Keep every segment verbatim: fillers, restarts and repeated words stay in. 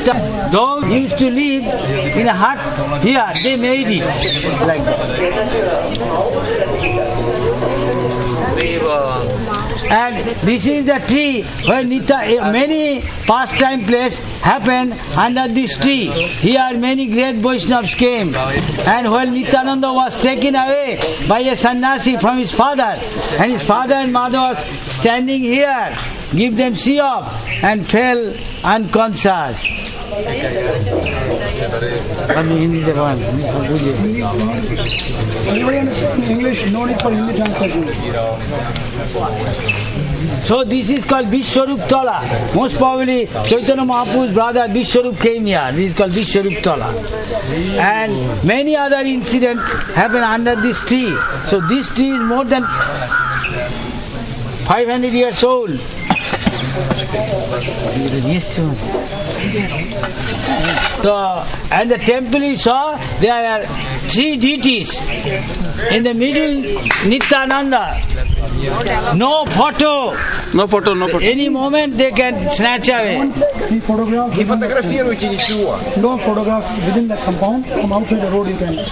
after those used to live in a hut here, they made it like that. And this is the tree where Nita, many pastime plays happened under this tree. Here many great Vaishnavas came. And when Nityananda was taken away by a sannyasi from his father, and his father and mother was standing here, give them see off, and fell unconscious. Anybody understand English? No need for Hindi translation. So this is called Vishwarup Tala. Most probably Chaitanya Mahaprabhu's brother Vishwarup came here. This is called Vishwarup Tala. And many other incidents happen under this tree. So this tree is more than five hundred years old. So, and the temple you saw, there are three deities. In the middle, Nityananda. No photo. No photo, no photo. Any moment they can snatch away. The photograph. No photograph within the compound. From outside the road you can.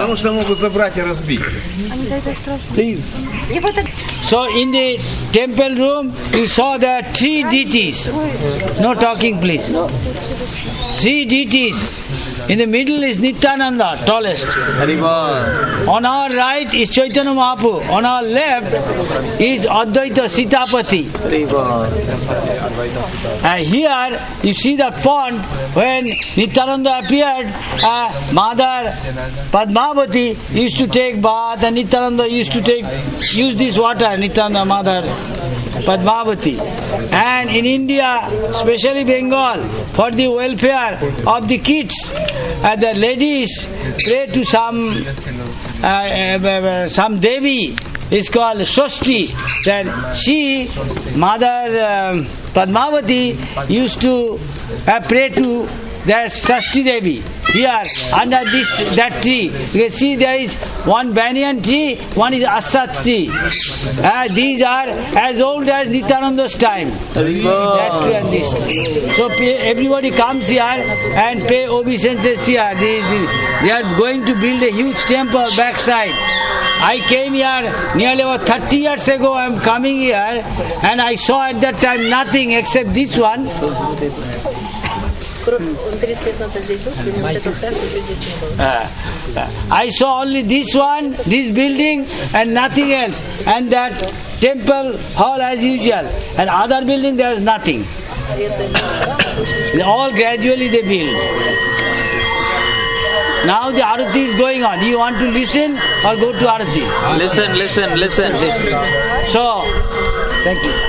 Please. So in the temple room, you saw there are three deities. No talking, please. Three deities. In the middle is Nityananda, tallest. On our right is Chaitanya Mahaprabhu. On our left is Advaita Sitapati. And here you see the pond when Nityananda appeared. Uh, Mother Padmavati used to take bath, and Nityananda used to take use this water. Nityananda Mother Padmavati. And in India, especially Bengal, for the welfare of the kids, uh, the ladies pray to some uh, uh, some Devi. It's called Shashti. Then she, Mother um, Padmavati, used to uh, pray to there's Shashti Devi. Here, under this that tree, you can see there is one banyan tree, one is Asat tree. Uh, these are as old as Nityananda's time. That tree and this tree. So pay, everybody comes here and pay obeisances here. They, they, they are going to build a huge temple backside. I came here nearly about thirty years ago. I am coming here, and I saw at that time nothing except this one. Uh, I saw only this one, this building, and nothing else. And that temple hall as usual. And other building there is nothing. All gradually they build. Now the Arati is going on. Do you want to listen or go to Arati? Listen, listen, listen, listen. So, thank you.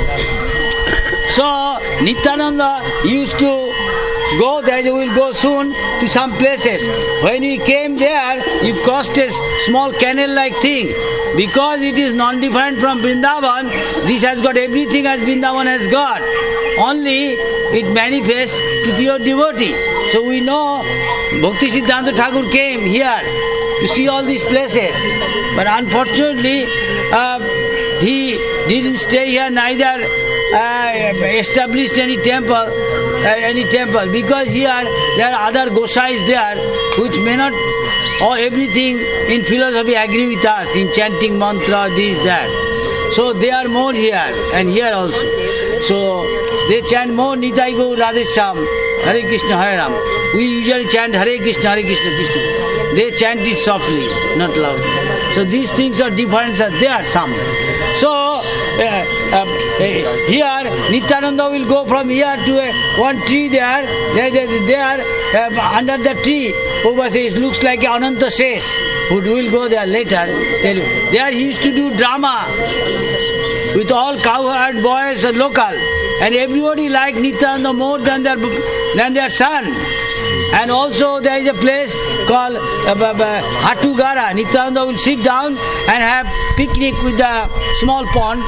So, Nityananda used to go there, you will go soon to some places. When we came there, you crossed a small canal-like thing. Because it is non-different from Vrindavan, this has got everything as Vrindavan has got. Only it manifests to pure devotee. So we know Bhakti Siddhanta Thakur came here to see all these places. But unfortunately, uh, he didn't stay here, neither uh, established any temple, uh, any temple, because here there are other Gosais there which may not, or everything in philosophy agree with us, in chanting mantra, this, that. So they are more here and here also. So they chant more Nitai Gaur Radhesham, Hare Krishna, Hare Ram. We usually chant Hare Krishna, Hare Krishna, Krishna. They chant it softly, not loudly. So these things are different, there are some. So uh, uh, here Nityananda will go from here to a, one tree there, there, there, there uh, under the tree, Prabhupada says, looks like Ananta Shesh, who will go there later. Tell you. There he used to do drama with all cowherd boys and local, and everybody liked Nityananda more than their, than their son. And also there is a place called uh, uh, Hatugara. Nityananda will sit down and have picnic with the small pond.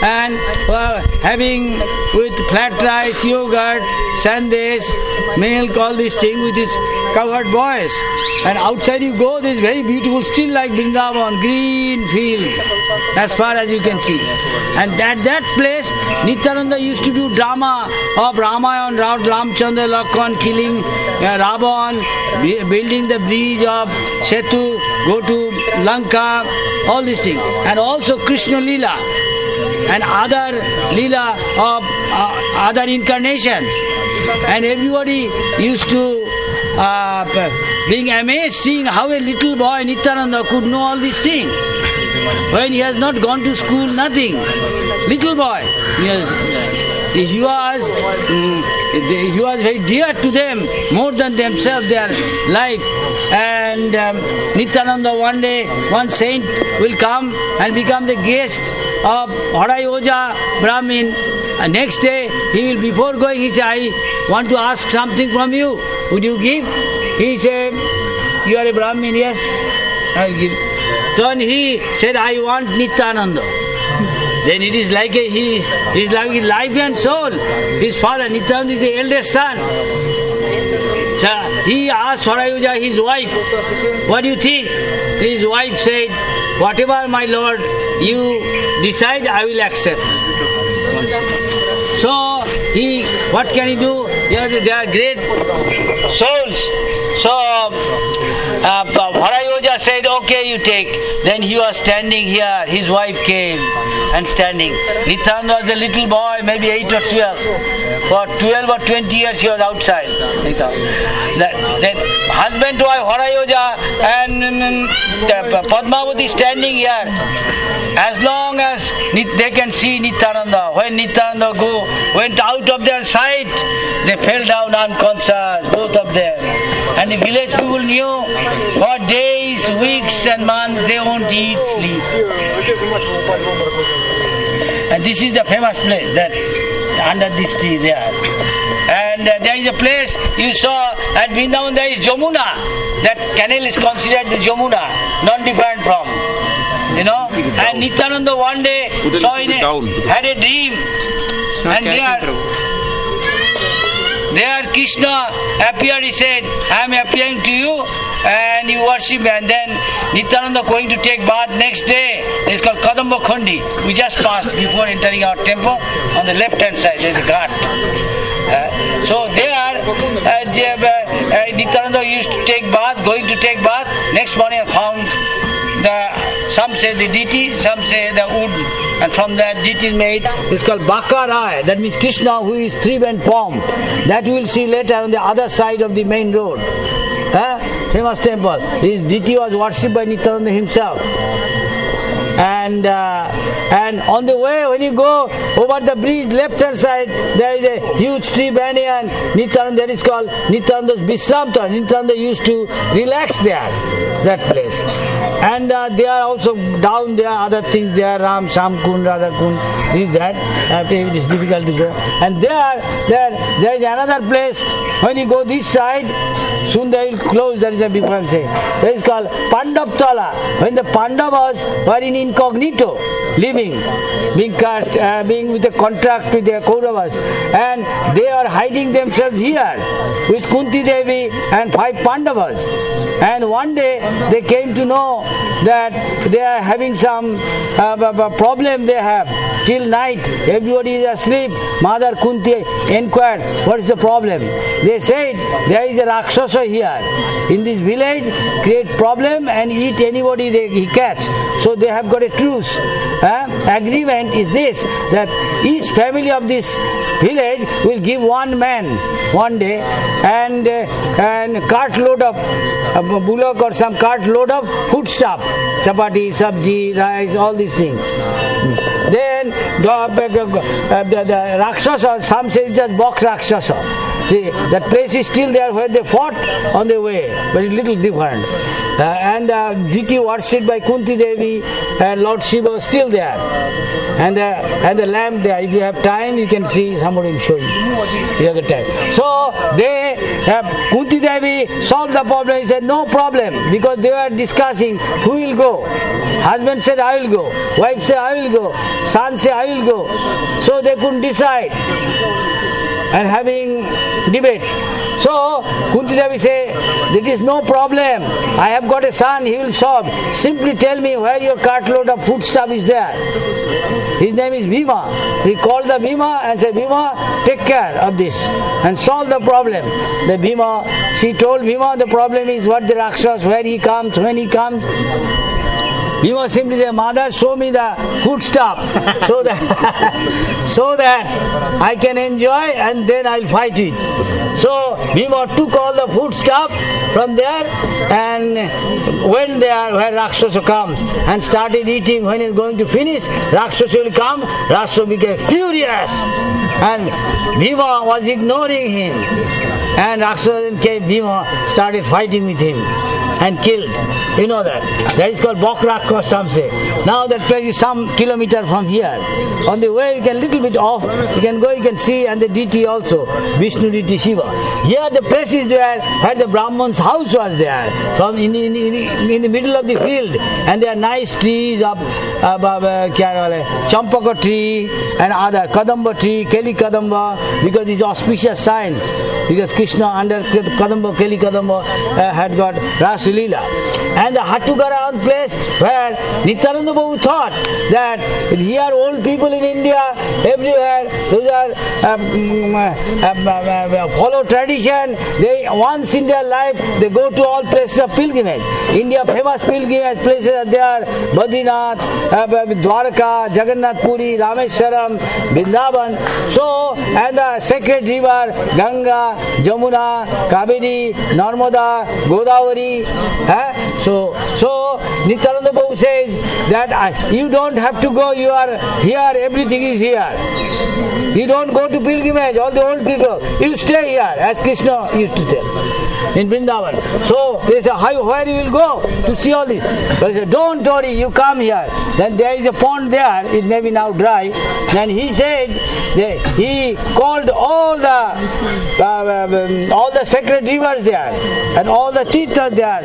and uh, having with flat rice, yogurt, sandesh, milk, all these things with his covered boys. And outside you go, this very beautiful, still like Vrindavan, green field, as far as you can see. And at that place, Nityananda used to do drama of Ramayana, Ramchandra, Lakshman killing uh, Ravan, building the bridge of Setu, go to Lanka, all these things. And also Krishna Leela and other Leela of uh, other incarnations. And everybody used to uh, being amazed seeing how a little boy Nityananda could know all these things. When he has not gone to school, nothing. Little boy. He, has, he was um, he was very dear to them, more than themselves, their life. And um, Nityananda one day, one saint will come and become the guest of Harayoja Brahmin. And next day, he will, before going, he say, I want to ask something from you. Would you give? He said, you are a Brahmin, yes? I will give. Then he said, I want Nityananda. Then it is like a, he is like his life and soul. His father, Nityananda, is the eldest son. So he asked Harayoja, his wife, what do you think? His wife said, whatever my Lord you decide, I will accept. So he, what can he do? Yes, they are great souls. So uh, Harayoja said, okay, you take. Then he was standing here. His wife came and standing. Nityananda was a little boy, maybe eight or twelve. For twelve or twenty years he was outside. Then husband to wife Harayoja and um, Padmavati standing here. As long as they can see Nityananda, when Nityananda go, went out of their sight, they fell down unconscious, both of them. And the village people knew for days, weeks and months they won't eat, sleep. And this is the famous place that under this tree there. And uh, there is a place you saw at Vrindavan, there is Jamuna. That canal is considered the Jamuna, non-different from. You know, and Nityananda one day saw in a, had a dream, and there, there Krishna appeared. He said, I am appearing to you, and you worship. And then Nityananda going to take bath next day. It's called Kadamba Khondi. We just passed before entering our temple. On the left hand side there is a ghat. Uh, so there, uh, uh, Nityananda used to take bath, going to take bath. Next morning I found the, some say the deity, some say the wood, and from that deity is made. It's called Bakarai. That means Krishna, who is tree and palm. That we will see later on the other side of the main road. Huh? Famous temple. This deity was worshipped by Nityananda himself. And uh, and on the way, when you go over the bridge, left hand side, there is a huge tree banyan. Nityananda, that is called Nityananda's Visramta. Nityananda used to relax there, that place. And uh, they are also down there, other things there, Ram, Sham Kund, Radha Kund, this, that. It is difficult to go. And there, there, there is another place. When you go this side, soon they will close. There is a big one thing. That is called Pandavtala. When the Pandavas were in incognito, living, being cast, uh, being with a contract with their Kauravas, and they are hiding themselves here with Kunti Devi and five Pandavas. And one day they came to know that they are having some uh, problem they have. Till night, everybody is asleep. Mother Kunti inquired, what is the problem? They said, there is a Rakshasa here. In this village, create problem and eat anybody they he catch. So they have got a truce. Uh, agreement is this, that each family of this village will give one man one day and uh, and cart load of uh, bullock or some cart load of food stuff, chapati, sabji, rice, all these things. Then the, uh, the, the Rakshasa, some say just box Rakshasa. See, that place is still there where they fought on the way, but it's little different. Uh, and uh, G T worshipped by Kunti Devi and Lord Shiva was still there. And the, and the lamp there, if you have time, you can see, somebody will show you. You have the time. So, they have, Kunti Devi he solved the problem. He said, no problem, because they were discussing who will go. Husband said, I will go. Wife said, I will go. Son said, I will go. So they couldn't decide and having debate. So Kunti Devi said, there is no problem. I have got a son, he will solve. Simply tell me where your cartload of foodstuff is there. His name is Bhima. He called the Bhima and said, Bhima, take care of this and solve the problem. The Bhima, she told Bhima the problem is what the Rakshas, where he comes, when he comes. Bhima simply said, Mother, show me the food stuff so that so that I can enjoy and then I'll fight it. So Bhima took all the food stuff from there and went there where Rakshasa comes and started eating. When he's going to finish, Rakshasa will come. Rakshasa became furious and Bhima was ignoring him. And Rakshasa then came, Bhima started fighting with him and killed. You know that. That is called Bokrakka, some say. Now that place is some kilometer from here. On the way you can little bit off, you can go, you can see, and the deity also, Vishnu deity Shiva. Here the place is there where the Brahman's house was there, from in, in, in, in the middle of the field, and there are nice trees of uh, uh, Champaka tree and other Kadamba tree, Keli Kadamba, because it's auspicious sign. Because Krishna under Kadamba, Keli Kadamba uh, had got Rasa Leela. And the Hattugara place where Nityananda Prabhu thought that here old people in India, everywhere, those are um, uh, uh, uh, follow tradition. They once in their life they go to all places of pilgrimage. India famous pilgrimage places are there: Badrinath, uh, Dwarka, Jagannath Puri, Rameswaram, Vrindavan. So and the sacred river Ganga, Jamuna, Kaveri, Narmada, Godavari. Eh? So, so Nityananda Prabhu says that I, you don't have to go, you are here, everything is here. You don't go to pilgrimage, all the old people, you stay here, as Krishna used to tell in Vrindavan. So they say, how, where you will go to see all this? They say, don't worry, you come here. Then there is a pond there, it may be now dry. Then he said, that he called all the uh, um, all the sacred rivers there and all the tirthas there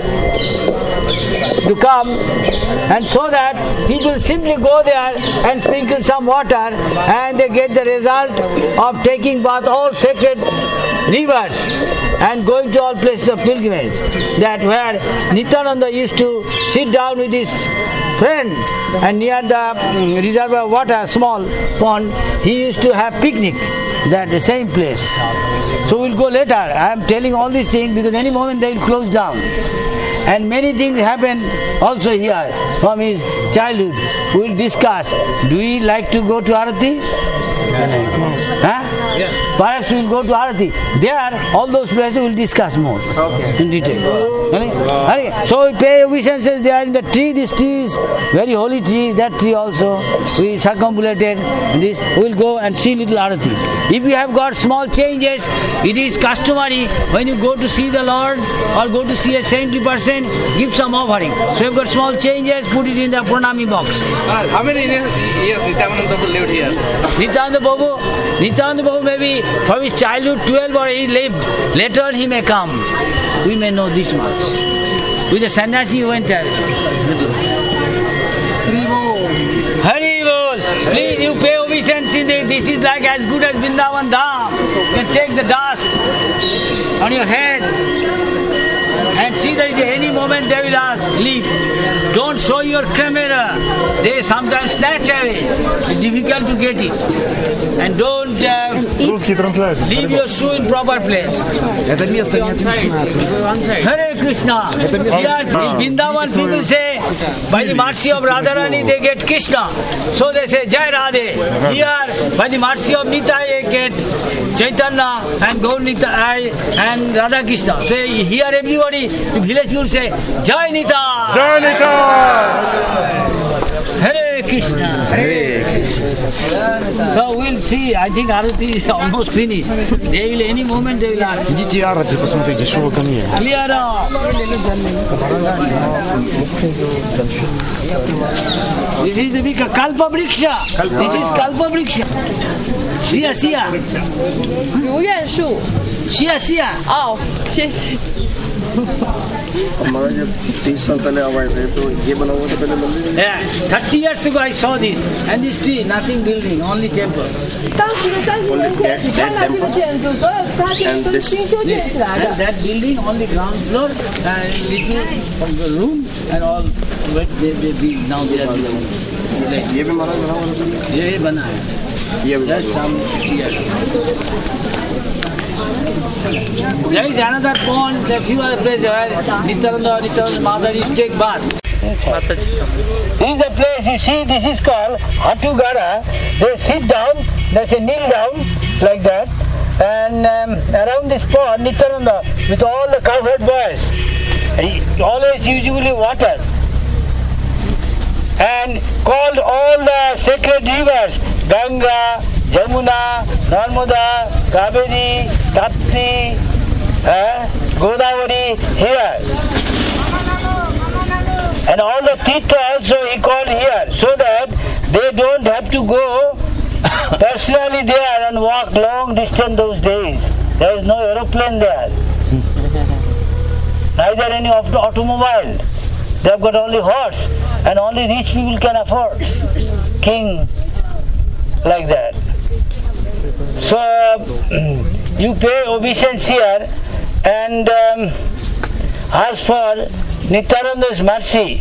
to come, and so that people simply go there and sprinkle some water and they get the result of taking bath all sacred rivers and going to all places of pilgrimage. That where Nityananda used to sit down with his friend and near the reservoir of water, small pond, he used to have picnic at the same place. So we'll go later. I am telling all these things because any moment they will close down. And many things happen also here from his childhood. We will discuss. Do we like to go to Arati? Huh? Yeah. Perhaps we will go to Arati. There, all those places we will discuss more okay. in detail. Okay? Okay. So we pay obeisances there in the tree. This tree is very holy tree. That tree also we circumambulated. This we will go and see little Arati. If you have got small changes, it is customary when you go to see the Lord or go to see a saintly person, give some offering. So you've got small changes, put it in the pranami box. Uh, how many years Nityananda Prabhu lived here? Nityananda Prabhu, Nityananda Prabhu maybe from his childhood twelve or he lived. Later on he may come. We may know this much. With the sannyasi he went there. Hari Bol. Please you pay obeisance in the, this is like as good as Vrindavan Dham. You can take the dust on your head and see that at any moment they will ask, leave. Don't show your camera. They sometimes snatch away. It's difficult to get it. And don't uh, leave your shoe in proper place. Hare Krishna. Here in Vrindavan people say, by the mercy of Radharani they get Krishna. So they say, Jai Radhe. Here, by the mercy of Nitai they get Chaitanya and Gaur Nitai and Radha Krishna. So here everybody, the village people say, Jai Nita. Jai Nita. Hare Krishna. Hare Krishna. So we'll see. I think Arati is almost finished. They will any moment they will ask. Идите Арати, посмотрите, что вы ко мне. Clear. This is the big Kalpa Vriksha. This is Kalpa Vriksha. See ya, see ya. 如愿树。 Shia, Shia. Oh, yes. हमारा जब तीस साल पहले आए थे तो ये बना हुआ था पहले मंदिर. Yeah, thirty years ago I saw this, and this tree, nothing building, only temple. Only that, that temple and this. This, and that building on the ground floor, and little room and all. What they they build now they are building. ये भी महाराज बना हुआ था. ये बना है. ये Just some years. There is another pond, there are few other places where Nityananda or Nityananda's mother used to take bath. This is the place you see, this is called Hatugara. They sit down, they say kneel down like that, and um, around this pond, Nityananda with all the cowherd boys, he always usually water, and called all the sacred rivers, Ganga, Jamuna, Narmada, Kaveri, Tapti, uh, Godavari, here. And all the Tirtha also he called here, so that they don't have to go personally there and walk long distance those days. There is no aeroplane there. Neither any auto- automobile. They have got only horse, and only rich people can afford. King, like that. So you pay obeisance here and um, ask for Nityananda's mercy.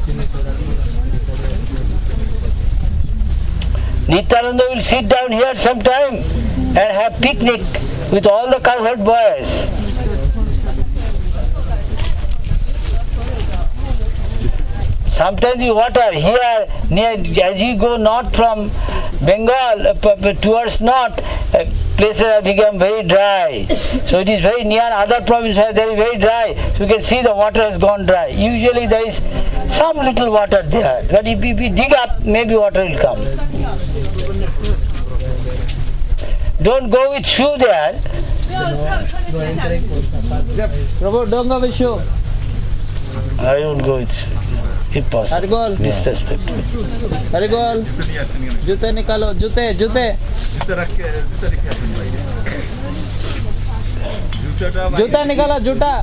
Nityananda will sit down here sometime and have picnic with all the cowherd boys. Sometimes the water here, near, as you go north from Bengal uh, towards north, uh, places have become very dry. So it is very near other provinces where they are very dry. So you can see the water has gone dry. Usually there is some little water there. But if we dig up, maybe water will come. Don't go with shoe there. Prabhu, don't go with shoe. I won't go with shoe. If possible. Disrespect. हरिगोल जूते निकालो जूते जूते जूता निकालो जूता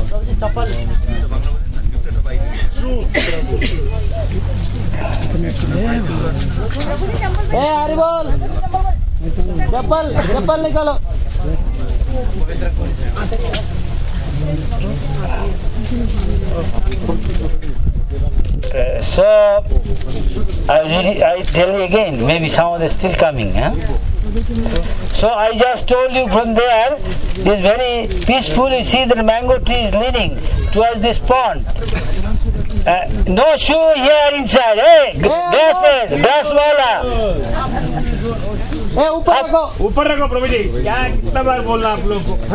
ए हरिगोल चप्पल चप्पल निकालो Uh, so, I, really, I tell you again, maybe some of them still coming. Huh? So I just told you from there, it's very peaceful. You see the mango tree is leaning towards this pond. Uh, no shoe here inside. Hey, glasses, glass wala. ए ऊपर रखो ऊपर रखो प्रभु जी क्या कितना बार बोलना आप लोगों को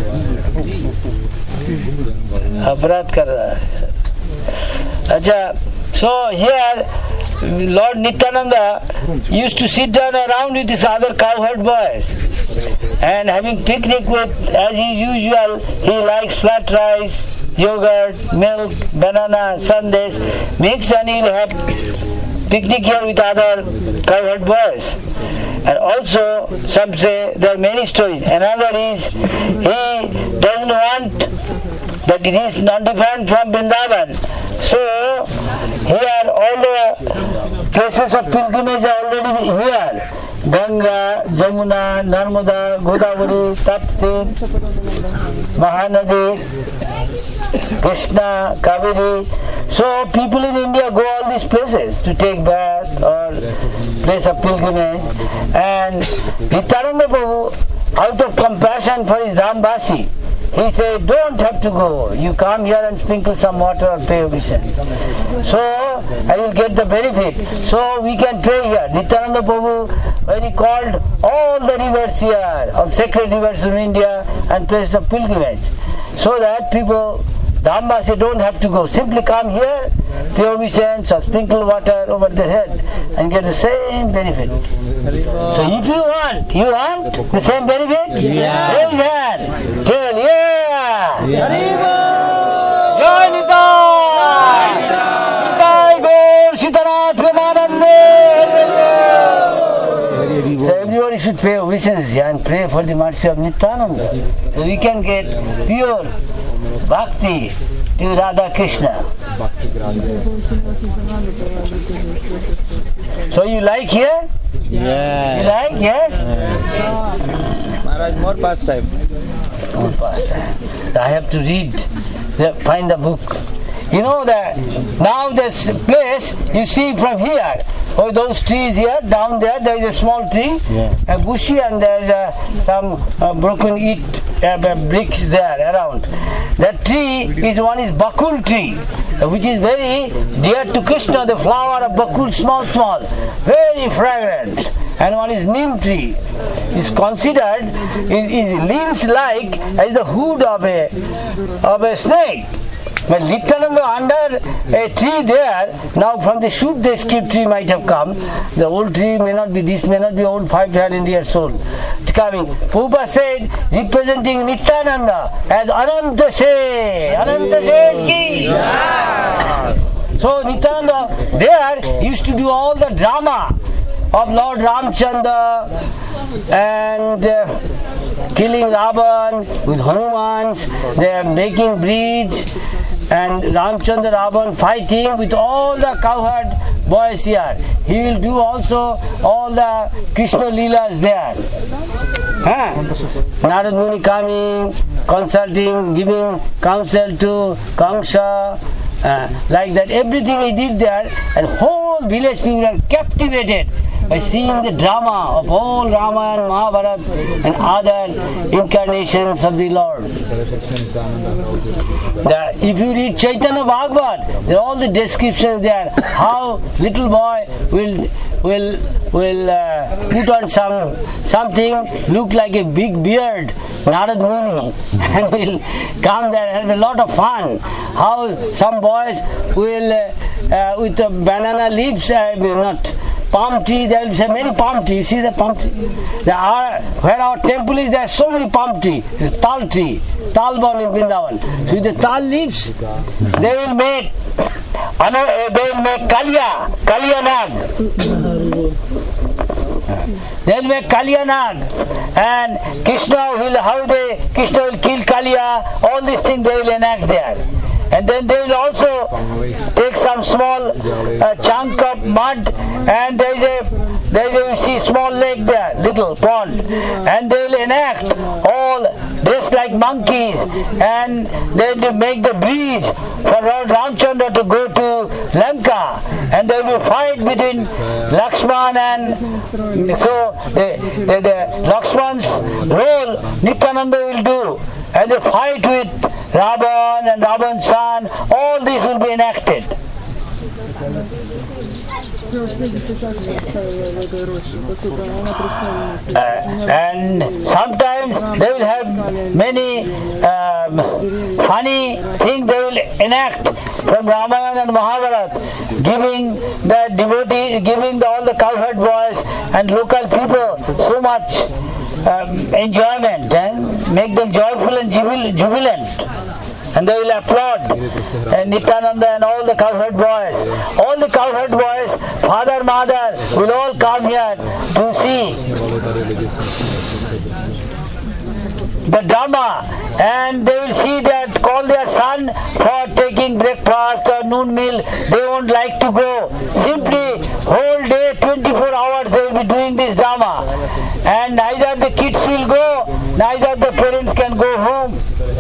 अपराध कर रहा है अच्छा so here Lord Nityananda used to sit down around with his other cowherd boys and having picnic with, as is usual, he likes flat rice, yogurt, milk, banana, sundaes, mix, and he'll have picnic here with other cowherd boys. And also, some say there are many stories. Another is he doesn't want that it is not different from Vrindavan. So, here all the places of pilgrimage are already here. Ganga, Jamuna, Narmada, Godavari, Tapti, Mahanadi, Krishna, Kaveri. So people in India go all these places to take bath or place of pilgrimage. And Nityananda Prabhu, out of compassion for his Dhambasi, he said, don't have to go. You come here and sprinkle some water or pay obeisance. So, I will get the benefit. So, we can pray here. Nityananda Prabhu, when he called all the rivers here, all sacred rivers of India and places of pilgrimage, so that people, Dhambasi, don't have to go. Simply come here, pay obeisance or sprinkle water over their head and get the same benefit. So if you want, you want the same benefit? Yeah. Raise hand. Tell, yeah. yeah. Jai Nitai. Nitai Gaur Sitanath Premanande. So everybody should pay obeisance and pray for the mercy of Nityananda. So we can get pure bhakti to Radha Krishna. So you like here? Yeah. You like? Yes? Yes. Maharaj, more pastime. More pastime. I have to read, find the book. You know that now this place, you see from here, oh, those trees here, down there, there is a small tree, yeah. a bushy, and there is a, some uh, broken eat uh, bricks there around. That tree is one is bakul tree, which is very dear to Krishna, the flower of bakul, small, small, very fragrant. And one is neem tree. Is considered, is, is leans like as the hood of a of a snake. But Nityananda under a tree there, now from the shoot the skip tree might have come. The old tree may not be, this may not be old five hundred years old. It's coming. Prabhupada said, representing Nityananda as Ananta She. Ananta She ki. Yeah. So Nityananda there used to do all the drama of Lord Ramchandra and uh, killing Ravan with Hanumans. They are making bridge. And Ramchandra Ravan fighting with all the cowherd boys here. He will do also all the Krishna Leelas there. Huh? Narad Muni coming, consulting, giving counsel to Kamsa, uh, like that. Everything he did there, and whole village people are captivated by seeing the drama of all Rama and Mahabharata and other incarnations of the Lord. The, if you read Chaitanya Bhagavat, there are all the descriptions there, how little boy will will will uh, put on some something, look like a big beard, Narad Muni, and will come there and have a lot of fun. How some boys will, uh, uh, with the banana leaves, uh, not palm tree, there will be many palm trees. You see the palm tree? There are, where our temple is, there are so many palm trees. The tal tree, talbon in Vrindavan. So with the tal leaves, they will make, they will make Kalya, Kalya Nag. They will make Kalya Nag. And Krishna will, how they, Krishna will kill Kalya, all these things they will enact there. And then they will also take some small uh, chunk of mud, and there is a there is a you see small lake there, little pond, and they will enact all dressed like monkeys, and they will make the bridge for Lord Ramchandra to go to Lanka, and there will be fight between Lakshman and so the, the, the Lakshman's role Nityananda will do, and they fight with Ravan and Ravan's son, all this will be enacted. Uh, and sometimes they will have many um, funny things they will enact from Ramayana and Mahabharata, giving the devotee, giving the, all the cowherd boys and local people so much um, enjoyment and make them joyful and jubil- jubilant. And they will applaud. And Nityananda and all the cowherd boys, all the cowherd boys, father, mother, will all come here to see the drama, and they will see that, call their son for taking breakfast or noon meal. They won't like to go. Simply whole day, twenty-four hours they will be doing this drama, and neither the kids will go, neither the parents can go home.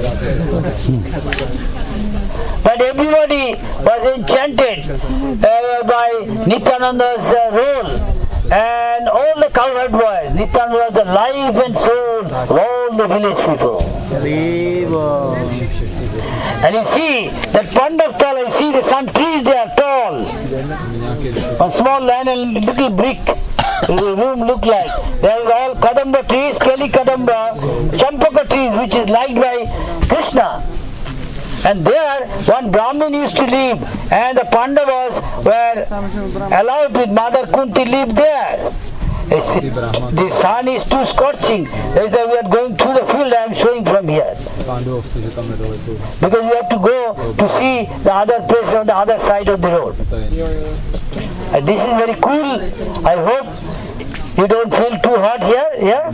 But everybody was enchanted uh, by Nityananda's uh, role, and all the cowherd boys. Nityananda was the life and soul of all the village people. And you see that Pandavtal, you see the some trees they are tall. One small land and little brick. The room look like. There is all Kadamba trees, Kali Kadamba, Champaka trees, which is liked by Krishna. And there one Brahmin used to live, and the Pandavas were allowed with Mother Kunti live there. The sun is too scorching. That is why we are going through the field. I am showing from here. Because we have to go to see the other place on the other side of the road. And this is very cool. I hope You don't feel too hot here? Yeah?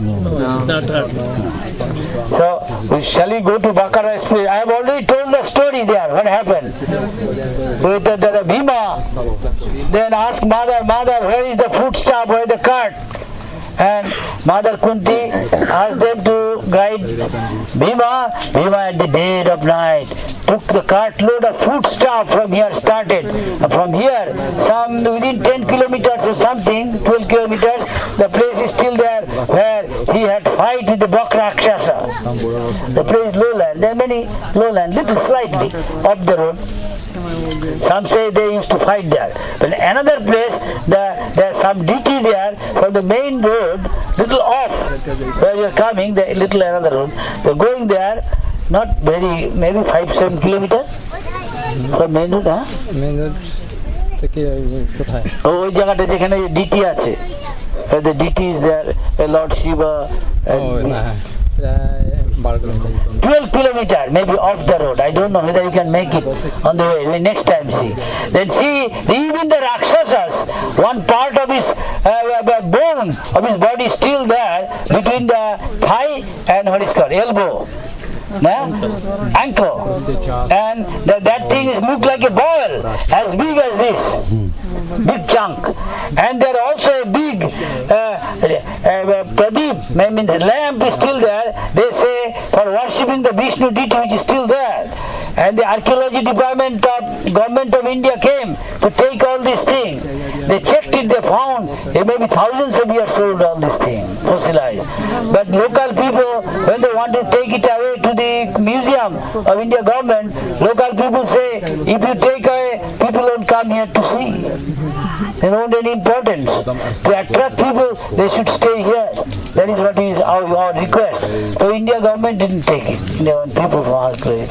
So, shall we go to Bakara's place? I have already told the story there. What happened? With the, the, the Bhima, then ask Mother, Mother, where is the food stop, where is the cart? And Mother Kunti asked them to guide Bhima. Bhima at the dead of night took the cartload of food stuff from here, started. From here, some within ten kilometers or something, twelve kilometers, the place is still there where he had fight with the Bakrakshasa. The place is lowland. There are many lowland, little slightly up the road. Some say they used to fight there. But another place, the, there's some deity there from the main road, little off where you're coming, the little another road. They're going there, not very, maybe five, seven kilometers from main road, huh? Main road. Oh, ওই জায়গাটা যেখানে DT আছে, where the deity is there, Lord Shiva. And oh, nah. twelve kilometers, maybe off the road. I don't know whether you can make it on the way. We next time see. Then see, even the Rakshasas, one part of his uh, bone of his body is still there between the thigh and what is called elbow. Nah? Ankle. And that, that thing is look like a ball, as big as this. Big chunk. And there also a big uh, uh, pradeep, means lamp is still there. They say for worshipping the Vishnu deity which is still there. And the archaeology department of government of India came to take all these things. They checked it, they found it may be thousands of years old, all these things, fossilized. But local people, when they want to take it away to the museum of India government, local people say, if you take away, people don't come here to see. They don't have any importance. To attract people, they should stay here. That is what is our, our request. So India government didn't take it. They want people from our place.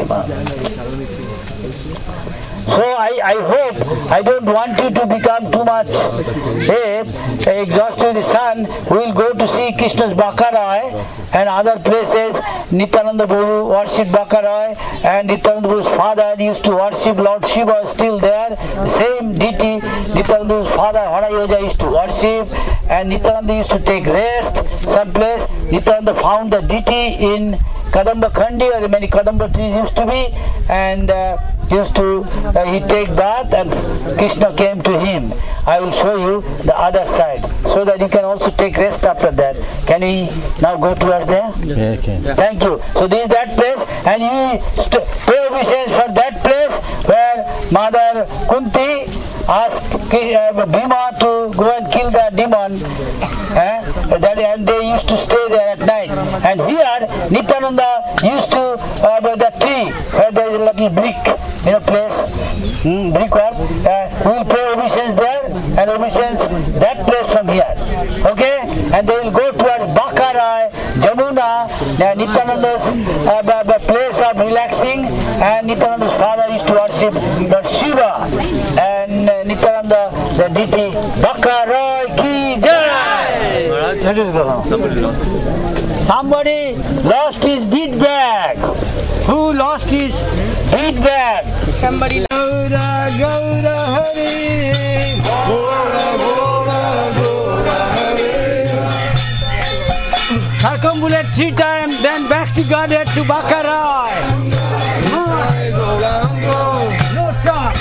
So I, I hope, I don't want you to become too much eh, exhausted with the sun. We will go to see Krishna's Bakarai and other places. Nityananda Prabhu worshipped Bakarai, and Nityananda Prabhu's father used to worship Lord Shiva, is still there. The same deity, Nityananda Prabhu's father Harayoja used to worship, and Nityananda used to take rest someplace. Nityananda found the deity in Kadamba Khandi, where many Kadamba trees used to be, and uh, used to uh, he take bath, and Krishna came to him. I will show you the other side so that you can also take rest after that. Can we now go towards there? Yeah, okay. Yeah. Thank you. So this is that place, and he st- pray obeisance for that place where Mother Kunti asked uh, Bhima to go and kill the demon. Eh? That, and they used to stay there at night. And here Nityananda used to uh, by the tree where there is a little brick in a place, mm, brickwork. Uh, we will pay obeisance there and obeisance that place from here. Okay? And they will go towards Bakarai, Jamuna, uh, Nityananda's uh, place of relaxing, and Nityananda's father used to worship Lord Shiva, and uh, Nityananda, the deity, Bakarai ki jai! Somebody lost his bead bag. Who lost his bead bag? Somebody lost. Gaura, Gaura, Hari. Gaura, Gaura, Gaura, Hari. Circumambulate three times, then back to Godhead to Bakarai. No stop.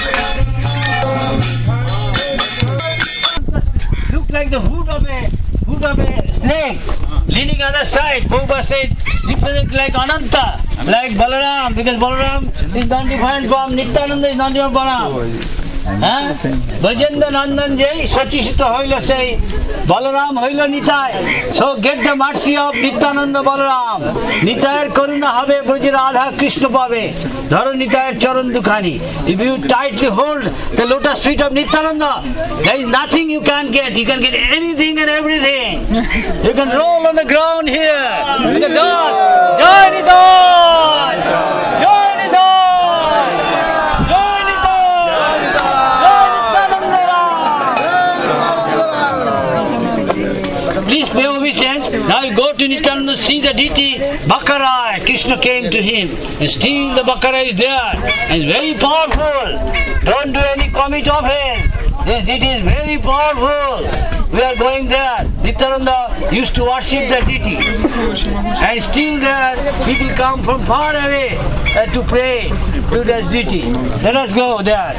Look like the hood of a hood of a snake leaning on the side. Prabhupada said represent like Ananta, like Balaram, because Balaram is not different from Nityananda, is not different from Balaram. Bajendra Nandan Jai, Swachishita Hoila say, Balaram Hoila Nitai. So get the mercy of Nityananda Balaram. Nitayar Karuna Habe Braja Radha Krishna Pabe. Dharo Nitayar Charan Dukhani. If you tightly hold the lotus feet of Nityananda, there is nothing you can't get. You can get anything and everything. You can roll on the ground here with the dust. Jai Nitai! Jai Nitai! Please pay obeisance. Now you go to Nityananda, see the deity, Bakarai. Krishna came to him, and still the Bakarai is there, and is very powerful. Don't do any commit offense. This deity is very powerful. We are going there. Nityananda used to worship the deity. And still there, people come from far away uh, to pray to this deity. Let us go there.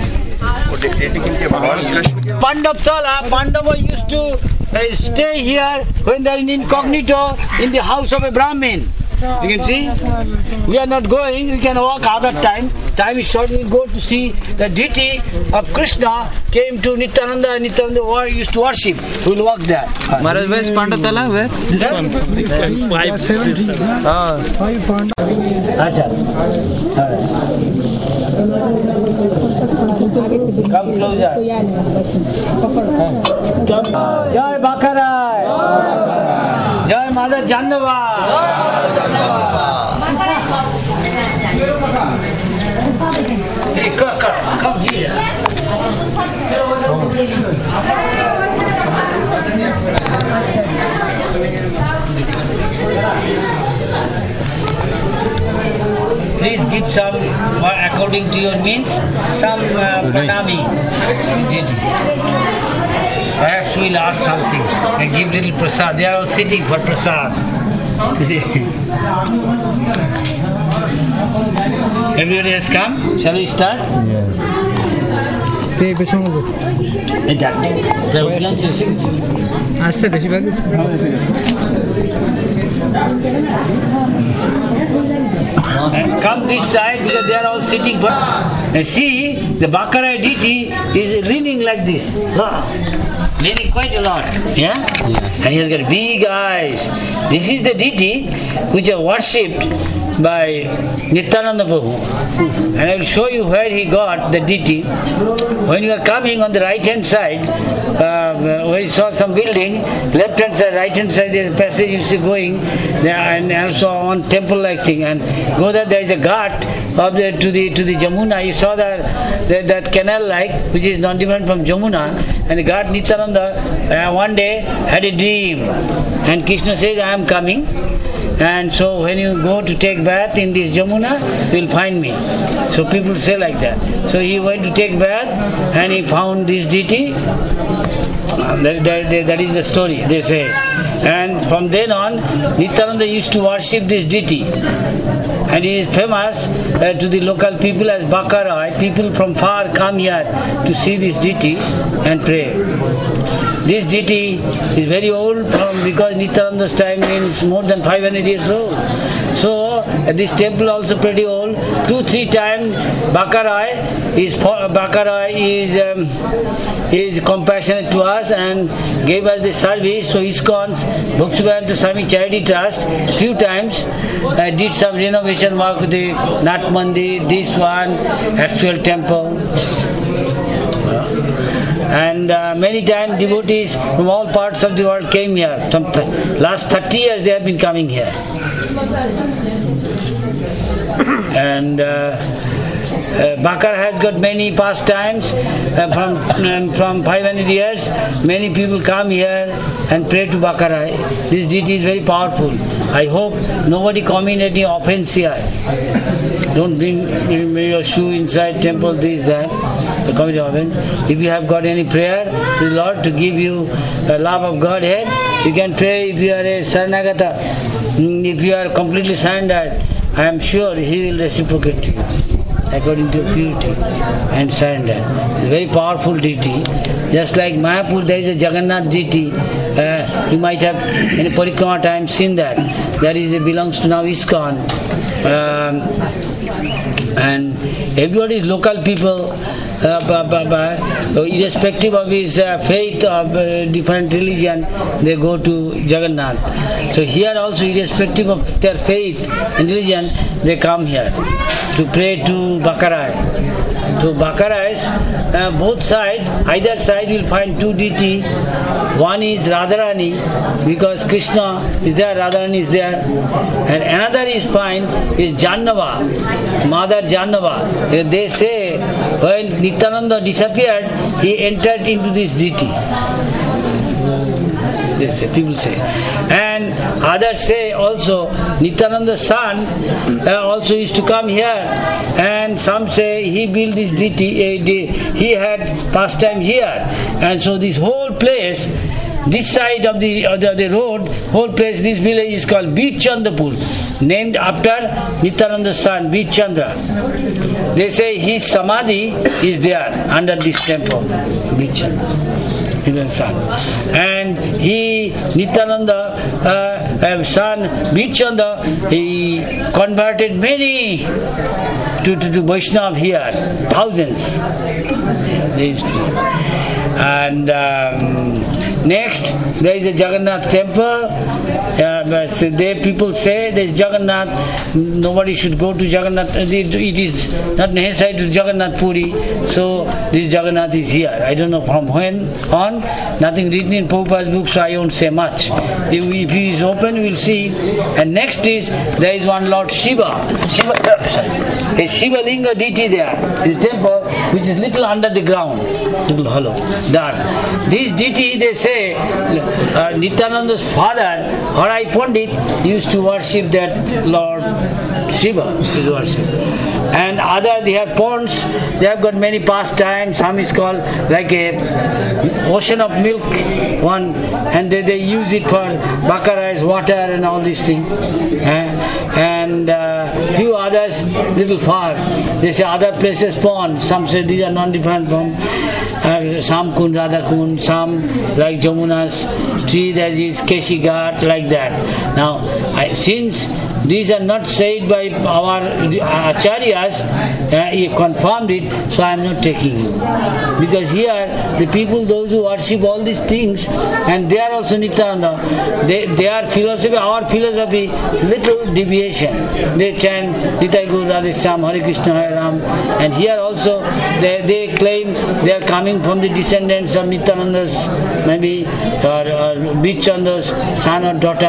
Pandavtala, Pandava used to uh, stay here when they are in incognito in the house of a Brahmin. You can see, we are not going, we can walk other time. Time is short, we will go to see the deity of Krishna came to Nityananda and Nityananda used to worship. We will walk there. Maharaj, where is Pandatala? Where? This one. This one. Five. Ah. Acha. Come closer. Jai Bakarai. Jai Mother Jannava. Hey, come, come, come here. Please give some, according to your means, some uh, pranami. Perhaps we'll ask something and give little prasad. They are all sitting for prasad. Everybody has come? Shall we start? Yes. And come this side because they are all sitting for. And see, the Bakarai deity is leaning like this. Leaning quite a lot. Yeah? Yeah? And he has got big eyes. This is the deity which are worshipped by Nityananda Prabhu. And I will show you where he got the deity. When you are coming on the right hand side, uh, where you saw some building, left hand side, right hand side, there is a passage you see going there, and also on temple like thing. And go there, there is a ghat of the, to the to the Jamuna. You saw that that, that canal like, which is not different from Jamuna. And the ghat Nityananda uh, one day had a dream. And Krishna says, I am coming. And so when you go to take bath in this Jamuna, you will find me. So people say like that. So he went to take bath and he found this deity. That, that, that is the story, they say. And from then on, Nityananda used to worship this deity. And he is famous uh, to the local people as Bakarai. People from far come here to see this deity and pray. This deity is very old from, because Nityananda's time means more than five hundred years old. So uh, this temple also pretty old. Two, three times Bakarai is Bakarai is um, is compassionate to us and gave us the service. So ISKCON's Bhaktivedanta Swami Charity Trust few times uh, did some renovation work with the Nat Mandir, this one, actual temple. And uh, many times devotees from all parts of the world came here. From th- last thirty years they have been coming here. And uh, uh, Bakar has got many pastimes uh, from um, from five hundred years. Many people come here and pray to Bakarai. This deity is very powerful. I hope nobody commit any offense here. Don't bring, bring your shoe inside temple, this, that. Commit offense. If you have got any prayer to the Lord to give you the love of Godhead, you can pray. If you are a Saranagata, if you are completely surrendered, I am sure He will reciprocate to you according to purity and surrender. It's a very powerful deity. Just like Mayapur, there is a Jagannath deity. Uh, you might have in a Parikrama time seen that. That is, it belongs to now ISKCON. Um, and everybody is local people, uh, b- b- b- irrespective of his uh, faith of uh, different religion, they go to Jagannath. So here also, irrespective of their faith and religion, they come here to pray to Bakarai. So Bakarais, uh, both sides, either side will find two deities. One is Radharani, because Krishna is there, Radharani is there. And another is fine, is Jannava, Mother Jannava. They say when Nityananda disappeared, he entered into this deity. They say, people say. And And others say also Nityananda's son uh, also used to come here, and some say he built his deity, uh, he had pastime here, and so this whole place, this side of the, of the, the road, whole place, this village is called Birchandapur, named after Nityananda's son, Birchandra. They say his samadhi is there under this temple, Birchandra, his son. And he, Nityananda, uh, uh, son Birchandra, he converted many to, to, to Vaishnava here, thousands. And um, next, there is a Jagannath temple. Uh, there people say there is Jagannath. Nobody should go to Jagannath. It is not necessary to Jagannath Puri. So this Jagannath is here. I don't know from when on. Nothing written in Prabhupada's book, so I won't say much. If, if he is open, we will see. And next is there is one Lord Shiva. Shiva, uh, sorry, a Shiva Linga deity there in the temple, which is little under the ground, little hollow. Done. This deity, they say, uh, Nityananda's father, Harai Pandit, used to worship that Lord Shiva. Is worship. And other, they have ponds, they have got many pastimes. Some is called like a ocean of milk, one, and they, they use it for baccarat water and all these things. Uh, and uh, few others, little far. They say other places pond. Some say these are non-different ponds. Uh, some Kund, Radha Kund, some like Jamuna's tree, there is Keshi Ghat, like that. Now, I, since these are not said by our acharyas, uh, he confirmed it, so I am not taking it. Because here, the people, those who worship all these things, and they are also Nityananda, they, their philosophy, our philosophy, little deviation. They chant Nitai Gaur Radhe Shyam, Hare Krishna, Hare Ram, and here also they, they claim they are coming from the descendants of Nityananda's, maybe, or, or Birchandra's son or daughter.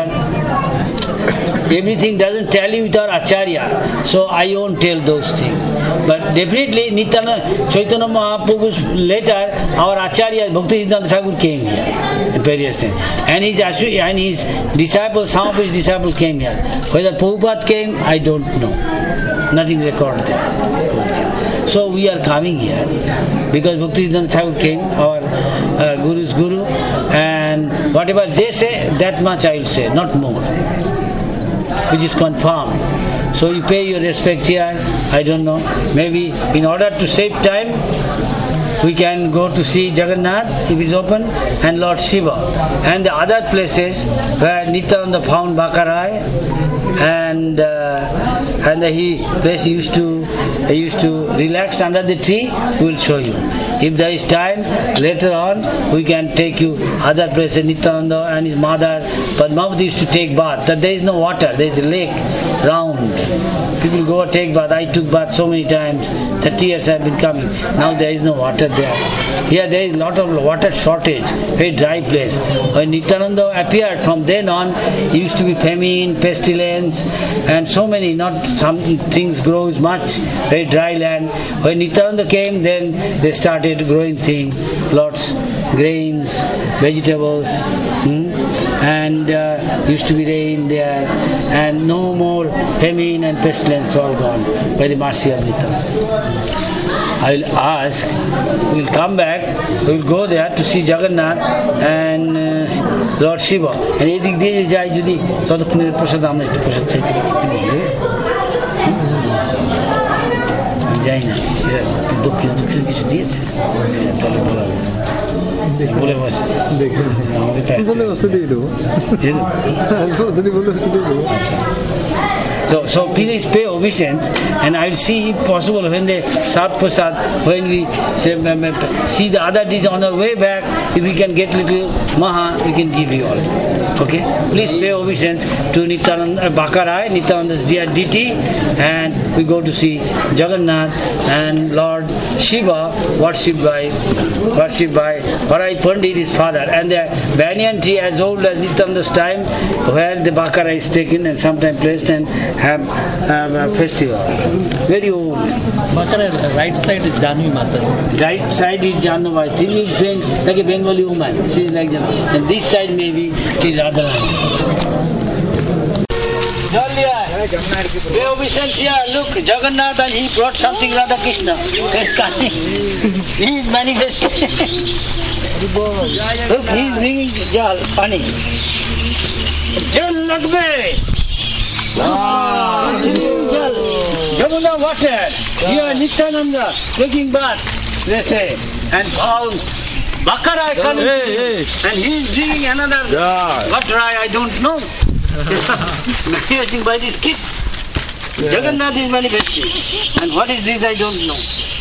Everything doesn't tally with our acharya, so I won't tell those things. But definitely Nityananda, Chaitanya Mahaprabhu's later, our acharya Bhaktisiddhanta Thakur came here at various times, and his and his disciples, some of his disciples came here. Whether Prabhupada came, I don't know. Nothing recorded there. So we are coming here because Bhaktisiddhanta Thakur came, our uh, Guru's Guru, and whatever they say, that much I will say, not more, which is confirmed. So you pay your respect here, I don't know, maybe in order to save time, we can go to see Jagannath if it's open, and Lord Shiva, and the other places where Nityananda found Bakarai, and uh, and he place used to he used to relax under the tree. We will show you. If there is time, later on we can take you other places. Nityananda and his mother Padmavati used to take bath. That there is no water, there is a lake round. People go and take bath. I took bath so many times. Thirty years I have been coming. Now there is no water there. Here there is a lot of water shortage, very dry place. When Nityananda appeared, from then on, it used to be famine, pestilence, and so many, not some things grows much, very dry land. When Nityananda came, then they started growing things, lots, grains, vegetables, hmm? and uh, used to be rain there, and no more famine and pestilence, all gone by the mercy of Nityananda. I will ask, we will come back, we will go there to see Jagannath and uh, Lord Shiva. And edik diye jai jodi totokhoner prasad amra ekটু prasad চাইতে যাই না, দক্ষিণ দক্ষিণ কিছু দিয়েছে তাহলে ভালো হবে। বলে বসে দেখে বলে বসে দিয়ে দেবো, যদি বলে বসে দিয়ে দেবো। So, so please pay obeisance, and I will see if possible when they serve prasad, when we say, see the other days on our way back, if we can get little maha, we can give you all. Okay? Please pay obeisance to Nityananda, uh, Bakarai, Nityananda's dear deity, and we go to see Jagannath and Lord Shiva, worshipped by, worshipped by Harai Pandit, his father, and the banyan tree as old as Nityananda's time, where the Bakarai is taken and sometimes placed, and have uh, festival. Very old. Right side is Janvi Mata. Right side is Janvi. I think it's Ben, like a Bengali woman. She is like Janvi. And this side maybe is Radharani. Look, Jagannath, and he brought something Radha Krishna. He is manifesting. Look, he is bringing jal, pani. Jal lagbe. Ah, jal. Jamuna water. Here Nityananda taking bath, they say, and all Bakara coming. Hey, hey. And he is bringing another. Yeah. What Rai, I don't know. Manifesting by this kid. Jagannath is manifesting. And what is this, I don't know.